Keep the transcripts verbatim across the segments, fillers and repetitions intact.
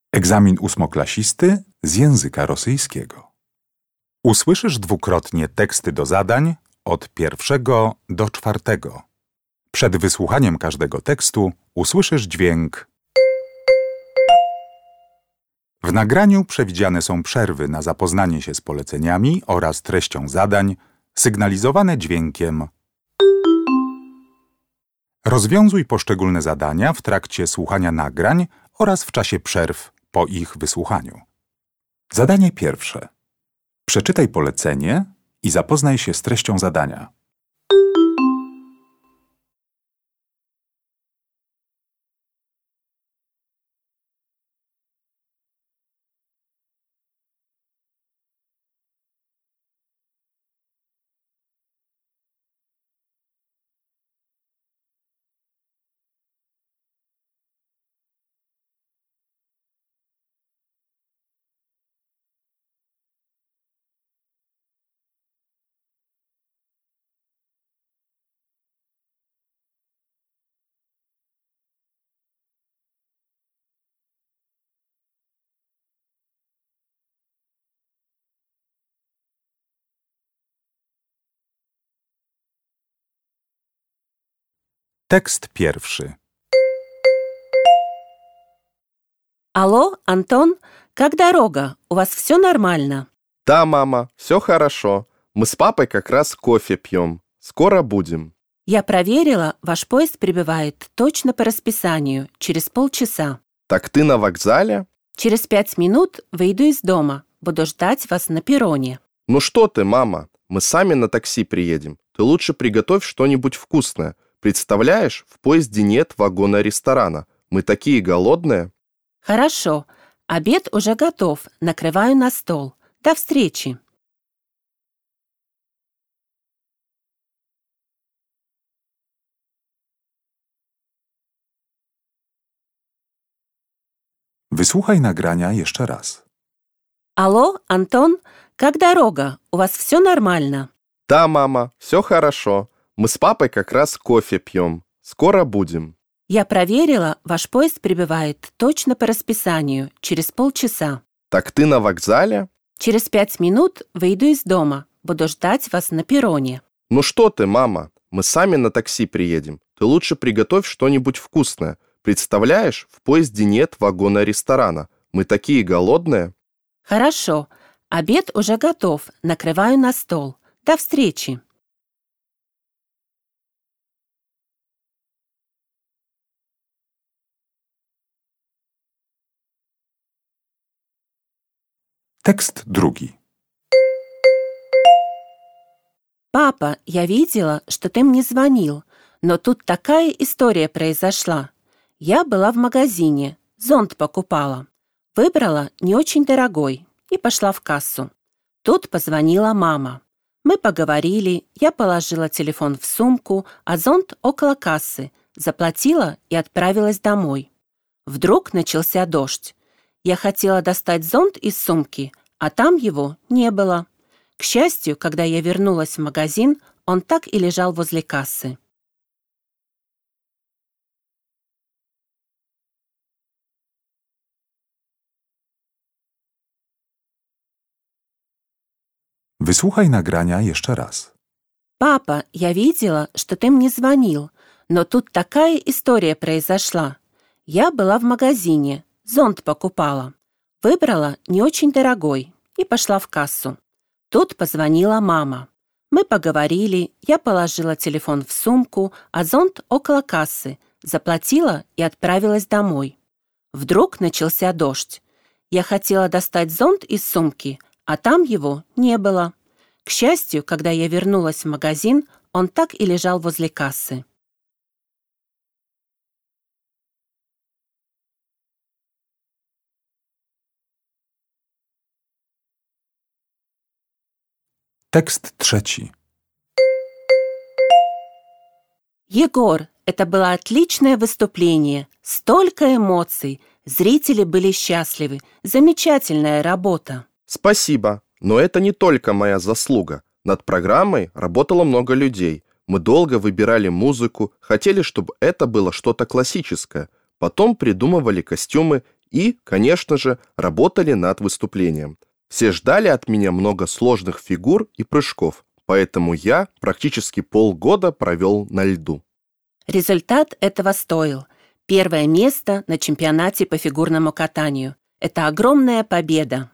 Egzamin ósmoklasisty z języka rosyjskiego. Usłyszysz dwukrotnie teksty do zadań od pierwszego do czwartego. Przed wysłuchaniem każdego tekstu usłyszysz dźwięk. W nagraniu przewidziane są przerwy na zapoznanie się z poleceniami oraz treścią zadań, sygnalizowane dźwiękiem. Rozwiązuj poszczególne zadania w trakcie słuchania nagrań oraz w czasie przerw po ich wysłuchaniu. Zadanie pierwsze. Przeczytaj polecenie i zapoznaj się z treścią zadania. Tekst pierwszy. Алло, Антон, как дорога? У вас все нормально? Да, мама, все хорошо. Мы с папой как раз кофе пьем. Скоро будем. Я проверила, ваш поезд прибывает точно по расписанию, через полчаса. Так ты на вокзале? Через пять минут выйду из дома. Буду ждать вас на перроне. Ну что ты, мама, мы сами на такси приедем. Ты лучше приготовь что-нибудь вкусное. Представляешь, в поезде нет вагона-ресторана. Мы такие голодные. Хорошо. Обед уже готов. Накрываю на стол. До встречи. Wysłuchaj nagrania jeszcze raz. Алло, Антон, как дорога? У вас все нормально? Да, мама, все хорошо. Мы с папой как раз кофе пьем. Скоро будем. Я проверила, ваш поезд прибывает точно по расписанию, через полчаса. Так ты на вокзале? Через пять минут выйду из дома. Буду ждать вас на перроне. Ну что ты, мама, мы сами на такси приедем. Ты лучше приготовь что-нибудь вкусное. Представляешь, в поезде нет вагона-ресторана. Мы такие голодные. Хорошо. Обед уже готов. Накрываю на стол. До встречи. Tekst drugi. Папа, я видела, что ты мне звонил, но тут такая история произошла. Я была в магазине, зонт покупала. Выбрала не очень дорогой и пошла в кассу. Тут позвонила мама. Мы поговорили, я положила телефон в сумку, а зонт около кассы, заплатила и отправилась домой. Вдруг начался дождь. Я хотела достать зонт из сумки, а там его не было. К счастью, когда я вернулась в магазин, он так и лежал возле кассы. Wysłuchaj nagrania jeszcze raz. Папа, я видела, что ты мне звонил, но тут такая история произошла. Я была в магазине, зонт покупала. Выбрала не очень дорогой и пошла в кассу. Тут позвонила мама. Мы поговорили, я положила телефон в сумку, а зонт около кассы, заплатила и отправилась домой. Вдруг начался дождь. Я хотела достать зонт из сумки, а там его не было. К счастью, когда я вернулась в магазин, он так и лежал возле кассы. Tekst trzeci. Егор, это было отличное выступление. Столько эмоций. Зрители были счастливы. Замечательная работа. Спасибо, но это не только моя заслуга. Над программой работало много людей. Мы долго выбирали музыку, хотели, чтобы это было что-то классическое. Потом придумывали костюмы и, конечно же, работали над выступлением. Все ждали от меня много сложных фигур и прыжков, поэтому я практически полгода провел на льду. Результат этого стоил. Первое место на чемпионате по фигурному катанию. Это огромная победа.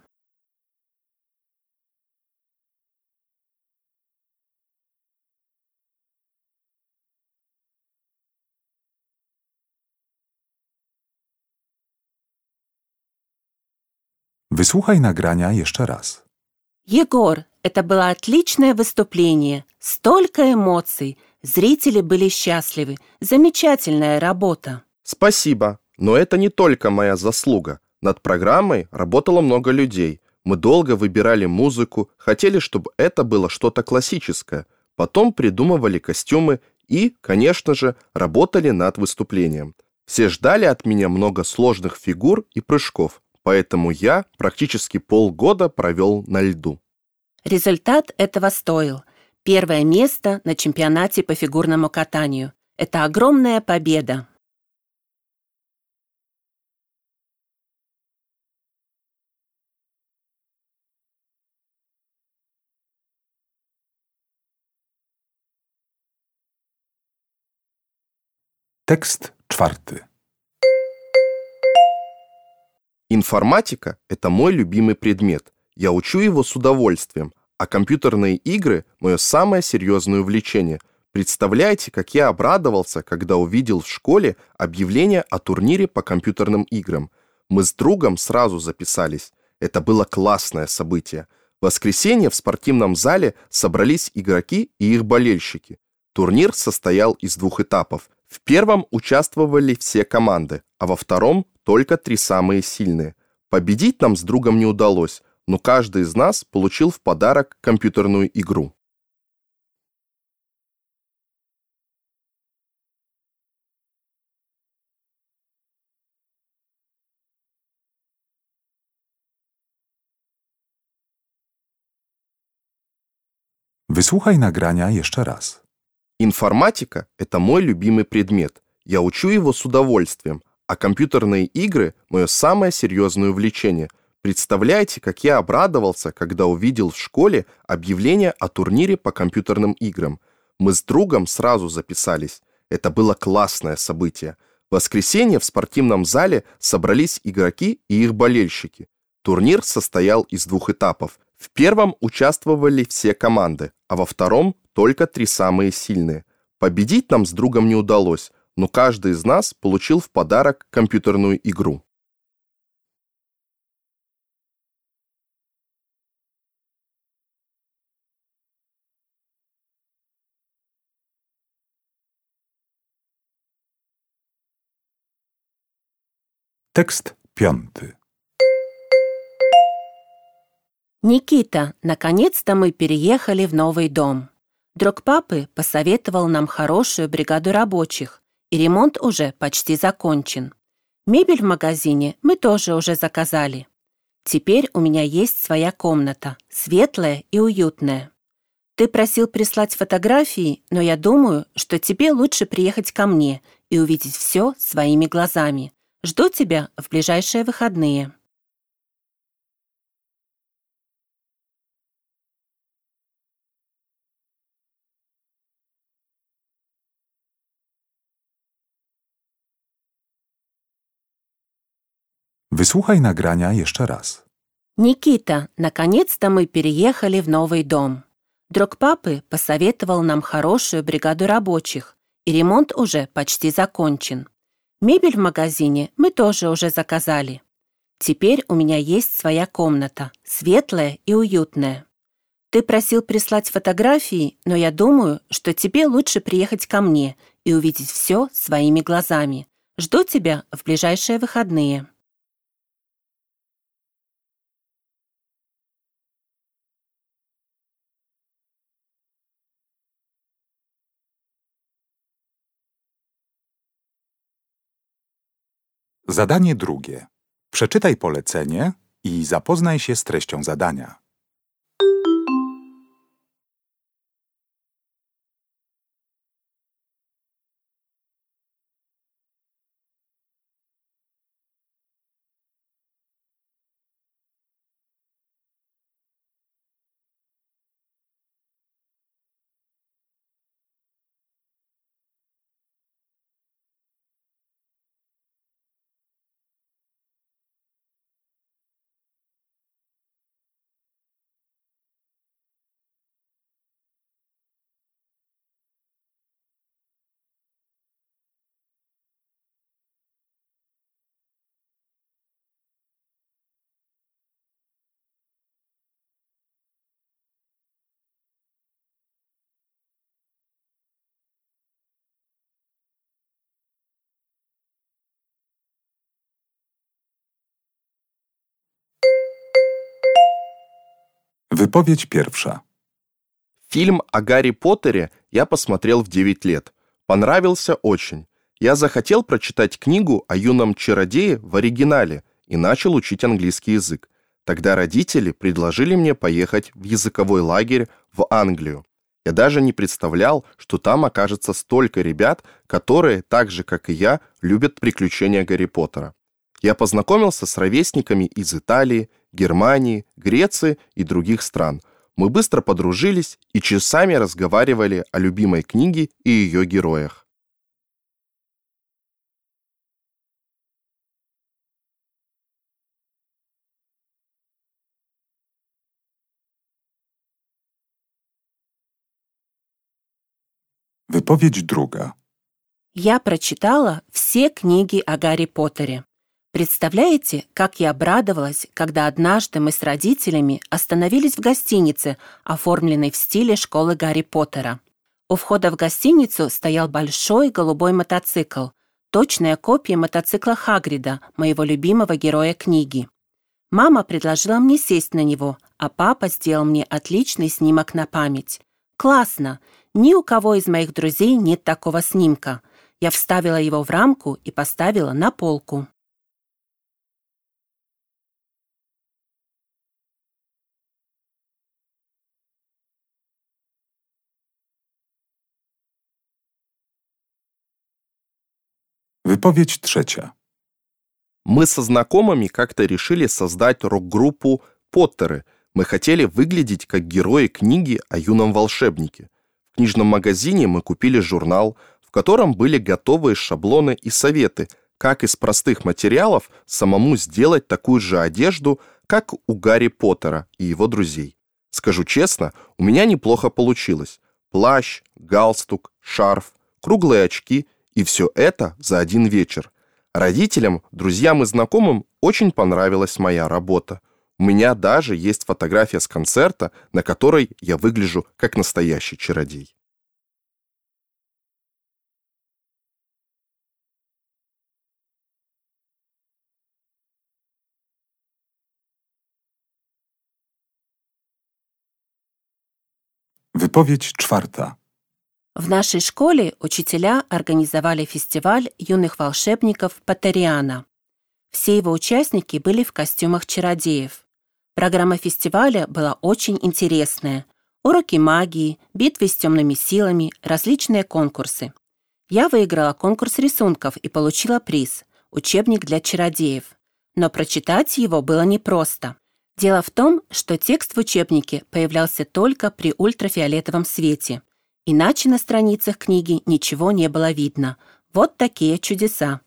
Wysłuchaj nagrania jeszcze raz. Егор, это было отличное выступление. Столько эмоций. Зрители были счастливы. Замечательная работа. Спасибо, но это не только моя заслуга. Над программой работало много людей. Мы долго выбирали музыку, хотели, чтобы это было что-то классическое. Потом придумывали костюмы и, конечно же, работали над выступлением. Все ждали от меня много сложных фигур и прыжков, поэтому я практически полгода провел на льду. Результат этого стоил. Первое место на чемпионате по фигурному катанию. Это огромная победа. Tekst czwarty. Информатика– это мой любимый предмет. Я учу его с удовольствием, а компьютерные игры– мое самое серьезное увлечение. Представляете, как я обрадовался, когда увидел в школе объявление о турнире по компьютерным играм. Мы с другом сразу записались. Это было классное событие. В воскресенье в спортивном зале собрались игроки и их болельщики. Турнир состоял из двух этапов. В первом участвовали все команды, а во втором только три самые сильные. Победить нам с другом не удалось, но каждый из нас получил в подарок компьютерную игру. Wysłuchaj nagrania jeszcze raz. Информатика– это мой любимый предмет. Я учу его с удовольствием, а компьютерные игры – мое самое серьезное увлечение. Представляете, как я обрадовался, когда увидел в школе объявление о турнире по компьютерным играм. Мы с другом сразу записались. Это было классное событие. В воскресенье в спортивном зале собрались игроки и их болельщики. Турнир состоял из двух этапов. В первом участвовали все команды, а во втором только три самые сильные. Победить нам с другом не удалось, но каждый из нас получил в подарок компьютерную игру. Tekst piąty. Никита, наконец-то мы переехали в новый дом. Друг папы посоветовал нам хорошую бригаду рабочих, и ремонт уже почти закончен. Мебель в магазине мы тоже уже заказали. Теперь у меня есть своя комната, светлая и уютная. Ты просил прислать фотографии, но я думаю, что тебе лучше приехать ко мне и увидеть все своими глазами. Жду тебя в ближайшие выходные. Wysłuchaj nagrania jeszcze raz. Никита, наконец-то мы переехали в новый дом. Друг папы посоветовал нам хорошую бригаду рабочих, и ремонт уже почти закончен. Мебель в магазине мы тоже уже заказали. Теперь у меня есть своя комната, светлая и уютная. Ты просил прислать фотографии, но я думаю, что тебе лучше приехать ко мне и увидеть все своими глазами. Жду тебя в ближайшие выходные. Zadanie drugie. Przeczytaj polecenie i zapoznaj się z treścią zadania. Wypowiedź pierwsza. Фильм о Гарри Поттере я посмотрел в девять лет. Понравился очень. Я захотел прочитать книгу о юном чародее в оригинале и начал учить английский язык. Тогда родители предложили мне поехать в языковой лагерь в Англию. Я даже не представлял, что там окажется столько ребят, которые, так же, как и я, любят приключения Гарри Поттера. Я познакомился с ровесниками из Италии, Германии, Греции и других стран. Мы быстро подружились и часами разговаривали о любимой книге и ее героях. Wypowiedź druga. Я прочитала все книги о Гарри Поттере. Представляете, как я обрадовалась, когда однажды мы с родителями остановились в гостинице, оформленной в стиле школы Гарри Поттера. У входа в гостиницу стоял большой голубой мотоцикл, точная копия мотоцикла Хагрида, моего любимого героя книги. Мама предложила мне сесть на него, а папа сделал мне отличный снимок на память. Классно! Ни у кого из моих друзей нет такого снимка. Я вставила его в рамку и поставила на полку. Wypowiedź trzecia. Мы со знакомыми как-то решили создать рок-группу «Поттеры». Мы хотели выглядеть как герои книги о юном волшебнике. В книжном магазине мы купили журнал, в котором были готовые шаблоны и советы, как из простых материалов самому сделать такую же одежду, как у Гарри Поттера и его друзей. Скажу честно, у меня неплохо получилось. Плащ, галстук, шарф, круглые очки и все это за один вечер. Родителям, друзьям и знакомым очень понравилась моя работа. У меня даже есть фотография с концерта, на которой я выгляжу как настоящий чародей. Wypowiedź czwarta. В нашей школе учителя организовали фестиваль юных волшебников Поттериана. Все его участники были в костюмах чародеев. Программа фестиваля была очень интересная. Уроки магии, битвы с темными силами, различные конкурсы. Я выиграла конкурс рисунков и получила приз – учебник для чародеев. Но прочитать его было непросто. Дело в том, что текст в учебнике появлялся только при ультрафиолетовом свете. Иначе на страницах книги ничего не было видно. Вот такие чудеса.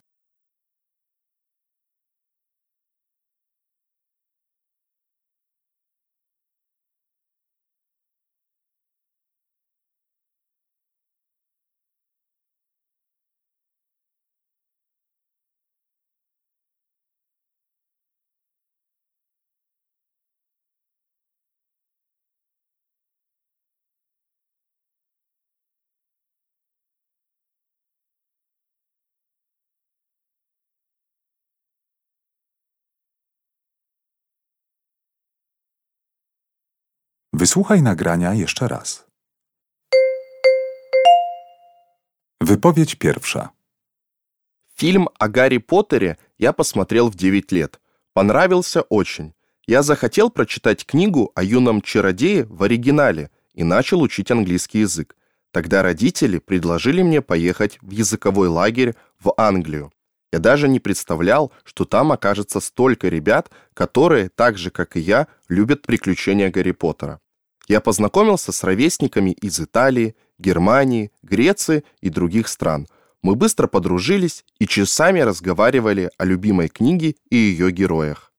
Wysłuchaj nagrania jeszcze raz. Wypowiedź pierwsza. Фильм о Гарри Поттере я посмотрел в девять лет. Понравился очень. Я захотел прочитать книгу о юном чародее в оригинале и начал учить английский язык. Тогда родители предложили мне поехать в языковой лагерь в Англию. Я даже не представлял, что там окажется столько ребят, которые, так же, как и я, любят приключения Гарри Поттера. Я познакомился с ровесниками из Италии, Германии, Греции и других стран. Мы быстро подружились и часами разговаривали о любимой книге и ее героях.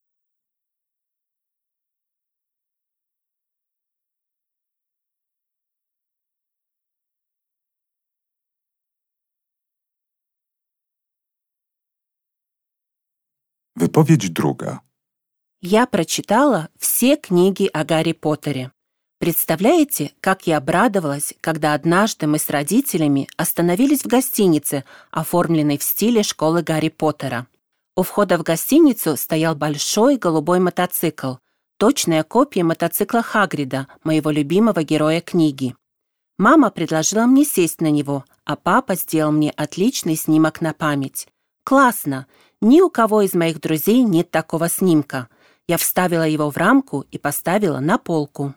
Wypowiedź druga. Я прочитала все книги о Гарри Поттере. Представляете, как я обрадовалась, когда однажды мы с родителями остановились в гостинице, оформленной в стиле школы Гарри Поттера. У входа в гостиницу стоял большой голубой мотоцикл, точная копия мотоцикла Хагрида, моего любимого героя книги. Мама предложила мне сесть на него, а папа сделал мне отличный снимок на память. Классно! Ни у кого из моих друзей нет такого снимка. Я вставила его в рамку и поставила на полку.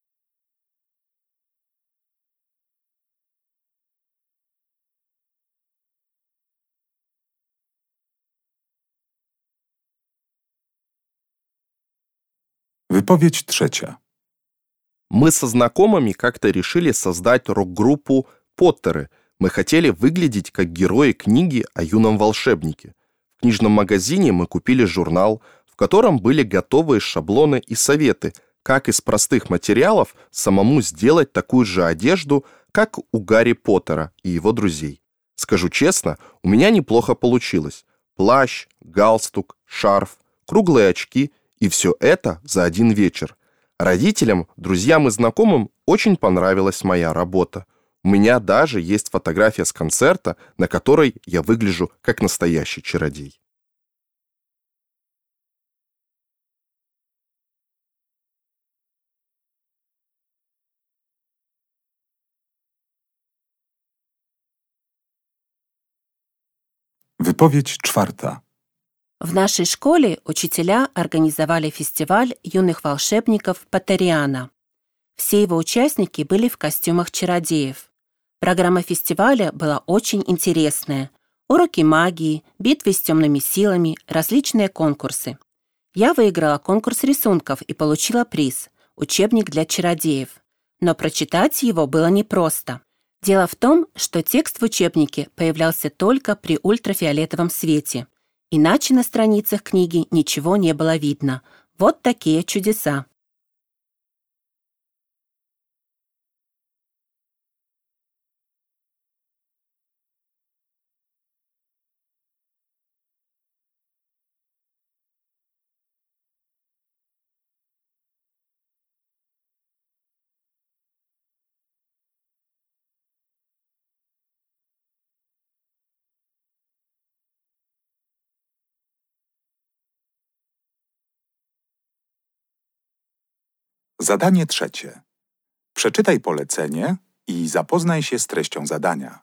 Wypowiedź trzecia. Мы со знакомыми как-то решили создать рок-группу «Поттеры». Мы хотели выглядеть как герои книги о юном волшебнике. В книжном магазине мы купили журнал, в котором были готовые шаблоны и советы, как из простых материалов самому сделать такую же одежду, как у Гарри Поттера и его друзей. Скажу честно, у меня неплохо получилось. Плащ, галстук, шарф, круглые очки и все это за один вечер. Родителям, друзьям и знакомым очень понравилась моя работа. У меня даже есть фотография с концерта, на которой я выгляжу как настоящий чародей. Wypowiedź czwarta. В нашей школе учителя организовали фестиваль юных волшебников Поттериана. Все его участники были в костюмах чародеев. Программа фестиваля была очень интересная. Уроки магии, битвы с темными силами, различные конкурсы. Я выиграла конкурс рисунков и получила приз – учебник для чародеев. Но прочитать его было непросто. Дело в том, что текст в учебнике появлялся только при ультрафиолетовом свете. Иначе на страницах книги ничего не было видно. Вот такие чудеса. Zadanie trzecie. Przeczytaj polecenie i zapoznaj się z treścią zadania.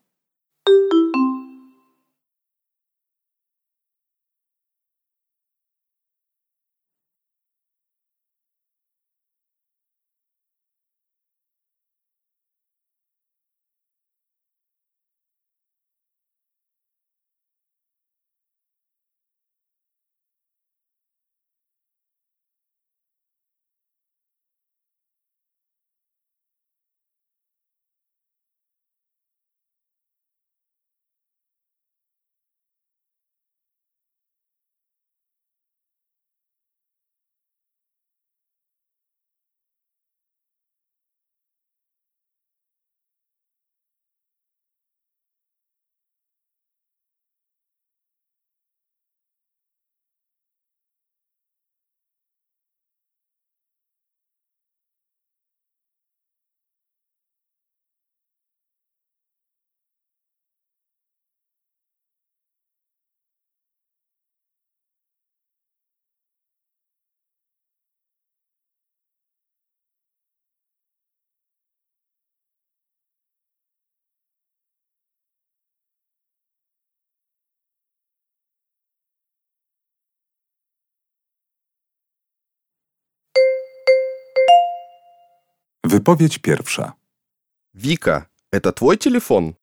Wypowiedź pierwsza. Вика, это твой телефон?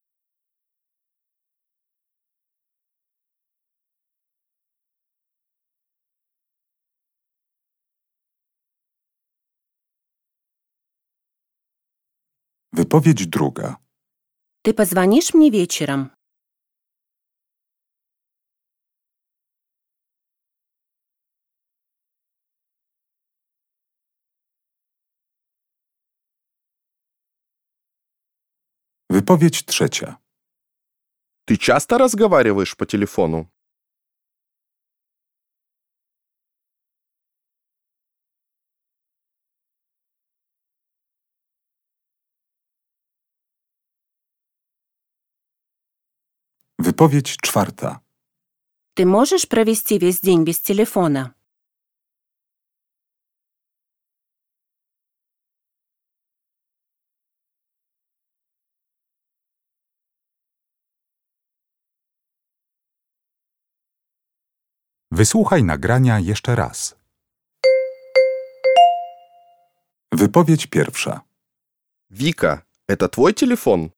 Wypowiedź druga. Ты позвонишь мне вечером? Wypowiedź trzecia. Ты часто разговариваешь по телефону? Wypowiedź czwarta. Ты можешь провести весь день без телефона? Wysłuchaj nagrania jeszcze raz. Wypowiedź pierwsza. Вика, это твой телефон?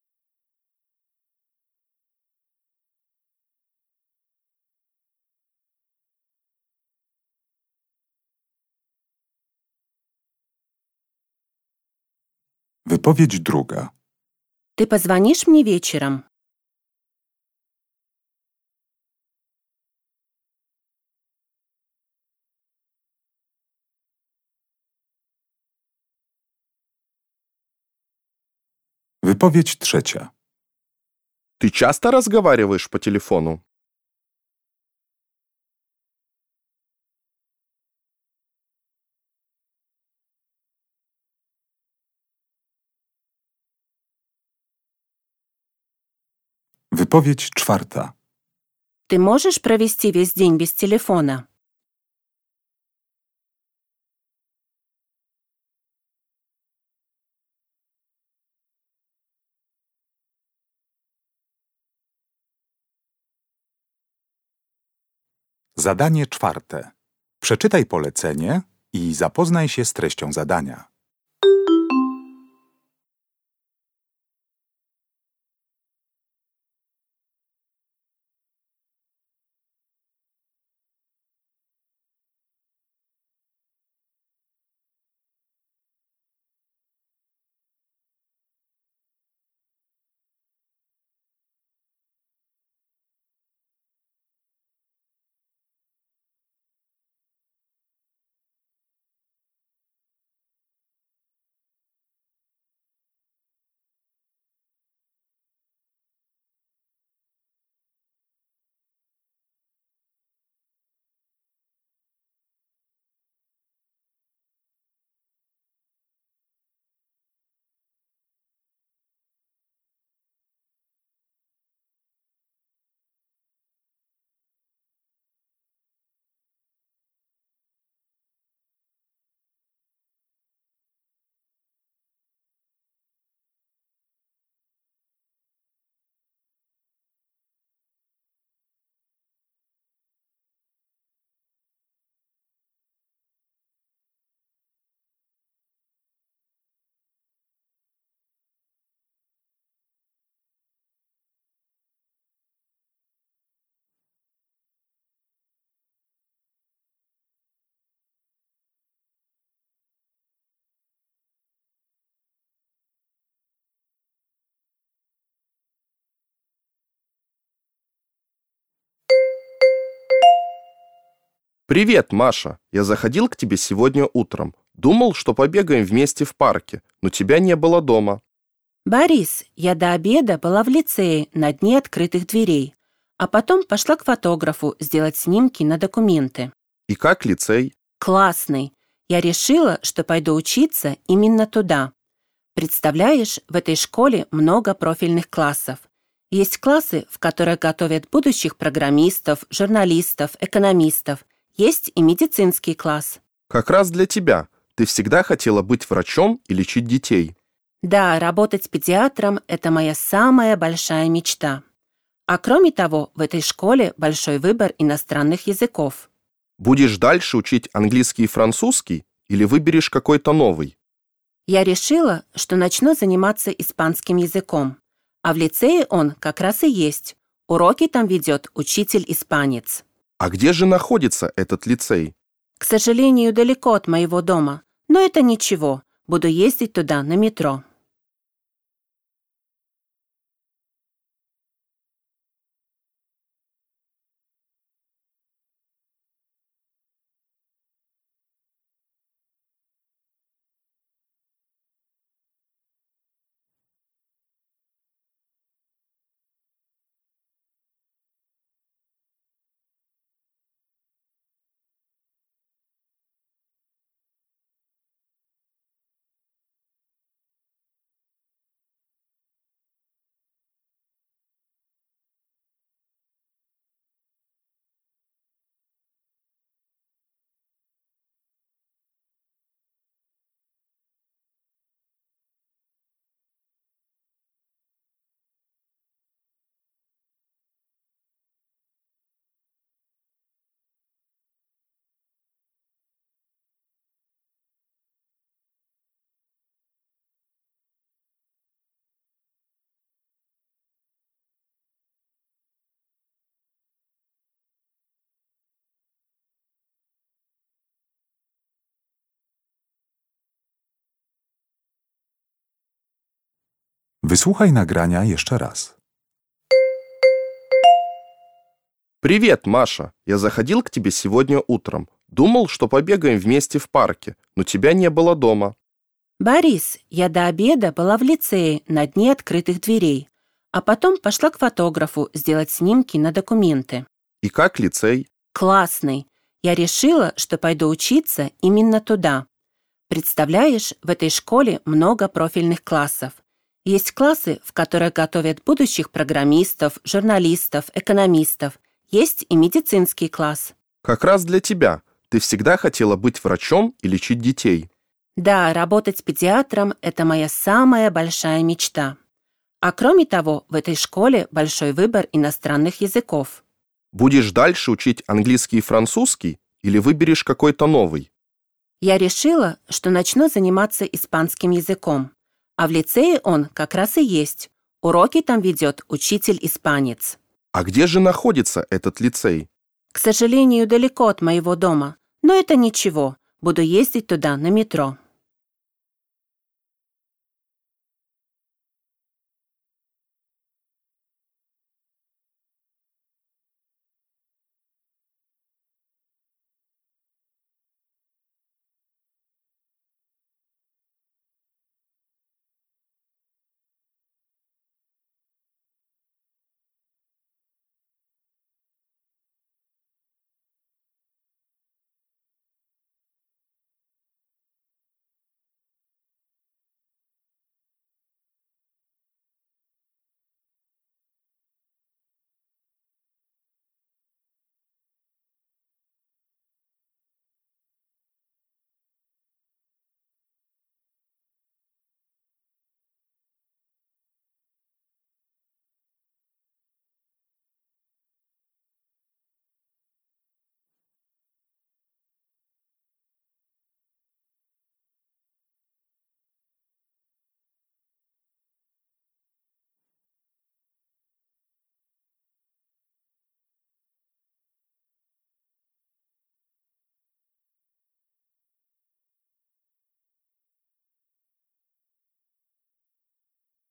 Wypowiedź druga. Ты позвонишь мне вечером? Wypowiedź trzecia. Ты часто разговариваешь по телефону? Wypowiedź czwarta. Ты можешь провести весь день без телефона? Zadanie czwarte. Przeczytaj polecenie i zapoznaj się z treścią zadania. Привет, Маша. Я заходил к тебе сегодня утром. Думал, что побегаем вместе в парке, но тебя не было дома. Борис, я до обеда была в лицее на дне открытых дверей, а потом пошла к фотографу сделать снимки на документы. И как лицей? Классный. Я решила, что пойду учиться именно туда. Представляешь, в этой школе много профильных классов. Есть классы, в которых готовят будущих программистов, журналистов, экономистов. Есть и медицинский класс. Как раз для тебя. Ты всегда хотела быть врачом и лечить детей. Да, работать педиатром – это моя самая большая мечта. А кроме того, в этой школе большой выбор иностранных языков. Будешь дальше учить английский и французский или выберешь какой-то новый? Я решила, что начну заниматься испанским языком. А в лицее он как раз и есть. Уроки там ведет учитель-испанец. А где же находится этот лицей? К сожалению, далеко от моего дома. Но это ничего. Буду ездить туда на метро. Wysłuchaj nagrania jeszcze raz. Привет, Маша. Я заходил к тебе сегодня утром. Думал, что побегаем вместе в парке, но тебя не было дома. Борис, я до обеда была в лицее на дне открытых дверей, а потом пошла к фотографу сделать снимки на документы. И как лицей? Классный. Я решила, что пойду учиться именно туда. Представляешь, в этой школе много профильных классов. Есть классы, в которых готовят будущих программистов, журналистов, экономистов. Есть и медицинский класс. Как раз для тебя. Ты всегда хотела быть врачом и лечить детей. Да, работать педиатром – это моя самая большая мечта. А кроме того, в этой школе большой выбор иностранных языков. Будешь дальше учить английский и французский или выберешь какой-то новый? Я решила, что начну заниматься испанским языком. А в лицее он как раз и есть. Уроки там ведет учитель-испанец. А где же находится этот лицей? К сожалению, далеко от моего дома. Но это ничего. Буду ездить туда на метро.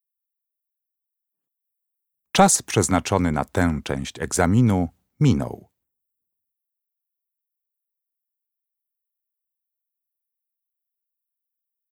Czas przeznaczony na tę część egzaminu minął.